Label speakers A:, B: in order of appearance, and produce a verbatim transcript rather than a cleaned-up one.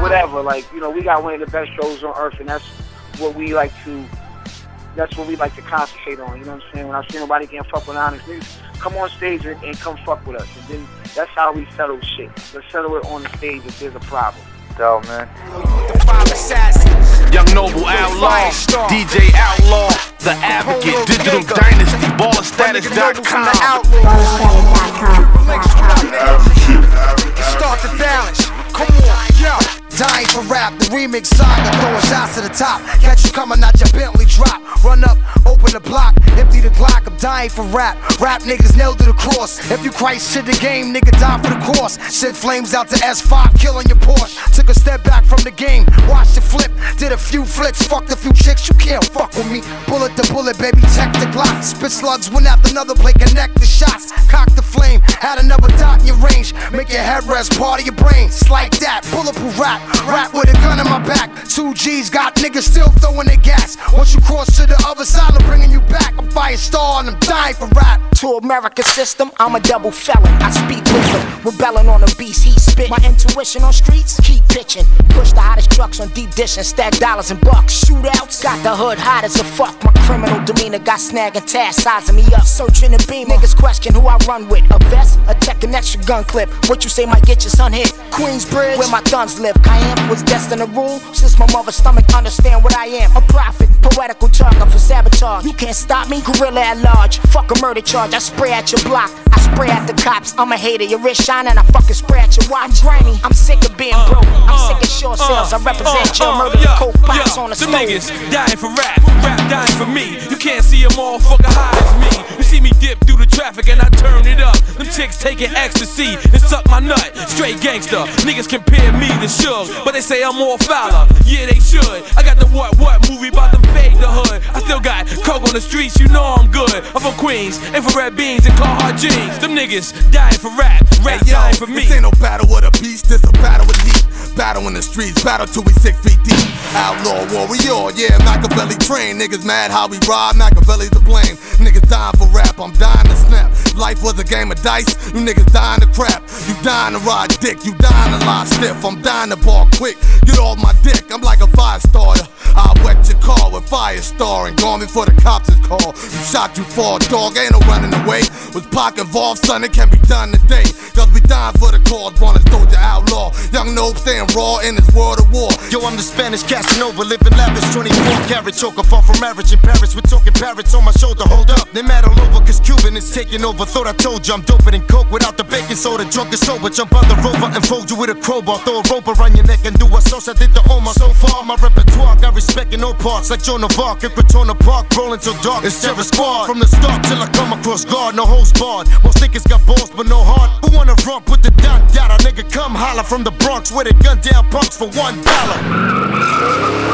A: whatever. Like, you know, we got one of the best shows on earth, and that's what we like to. That's what we like to concentrate on. You know what I'm saying? When I see nobody getting fuck with honest niggas, come on stage and, and come fuck with us, and then that's how we settle shit. Let's settle it on the stage if there's a problem.
B: Dope, man.
C: Young Noble Outlaw, D J Outlaw, The Advocate, Digital Dynasty, Baller Status dot com.
D: Start the balance. Come on, yo. Dying for rap, the remix saga, throwing shots to the top. Catch you coming out your Bentley drop. Run up, open the block, empty the Glock. I'm dying for rap. Rap niggas nailed to the cross. If you Christ shit the game, nigga die for the course. Shit flames out the S five, killing your Porsche. Took a step back from the game, watched it flip. Did a few flicks, fucked a few chicks. You can't fuck with me. Bullet the bullet, baby, check the Glock. Spit slugs, went out another play, connect the shots. Cock the flame, had another dot in your range. Make your head rest, part of your brain. It's like that, bulletproof rap. Rap with a gun in my back. Two G's got niggas still throwing their gas. Once you cross to the other side, I'm bringing you back. I'm Firestar and I'm dying for rap.
E: To American system, I'm a double felon. I speak wisdom, rebelling on the beats he spit. My intuition on streets, keep pitching. Push the hottest trucks on deep dish and stack dollars and bucks. Shootouts, got the hood hot as a fuck. My criminal demeanor got snag and task, sizing me up. Searching the beam, niggas question who I run with. A vest, a tech, an extra gun clip. What you say might get your son hit. Queensbridge, where my thuns live. Cayenne was destined to rule. Since my mother's stomach understand what I am. A prophet, poetical target for sabotage. You can't stop me, gorilla at large. Fuck a murder charge, I spray at your block. I spray at the cops, I'm a hater. Your wrist shining, I fucking spray at your watch. I'm grimy, I'm sick of being broke. I'm sick of short sales, I represent your murder. The coke box on the stove.
C: Them niggas dying for rap, rap dying for me. You can't see a motherfucker high as me. You see me dip through the traffic and I turn it up. Them chicks taking ecstasy and suck my nut. Straight gangster, niggas compare me to Suge, but they say I'm more fouler. Yeah, they should. I got the what what movie about to fade the hood. I still got coke on the streets, you know I'm good. I'm from Queens, infrared beans and Carhartt jeans. Them niggas dying for rap, rap
F: hey, yo,
C: dying for me.
F: This ain't no battle with a beast, this a battle with heat. Battle in the streets, battle till we six feet deep. Outlaw warrior, yeah, Machiavelli trained. Niggas mad how we ride, Machiavelli's to blame. Niggas dying for rap, I'm dying to snap. Life was a game of dice, you niggas dying to crap. You dying to ride dick, you dying to lie stiff. I'm dying to ball quick, get off my dick, I'm like a fire starter. I wet your car with Firestar and gone before the cops is called. You shot, you fall, dog, ain't no running away. Was Pac involved, son, it can be done today. Cause we dying for the cause, born as Soldier Outlaw. Young Nob staying raw in this world of war.
D: Yo, I'm the Spanish Casanova, living lavish, twenty-four karat choker, far from marriage in Paris. We're talking parrots on my shoulder, hold up. They mad all over cause Cuban is taking over. Thought I told you I'm doper than coke without the baking soda. Drunk and sober, jump on the rover and fold you with a crowbar. Throw a rope around your neck and do a sauce. I did the Omar. So far, my repertoire got respect in all parts. Like Joan of Arc, Equatorna Park, rolling till dark. It's Terror Squad. From the start till I come across guard, no holds barred. Most niggas got balls but no heart. Who wanna rump with the dot dot? A nigga come holler from the Bronx with a gun down punks for one dollar.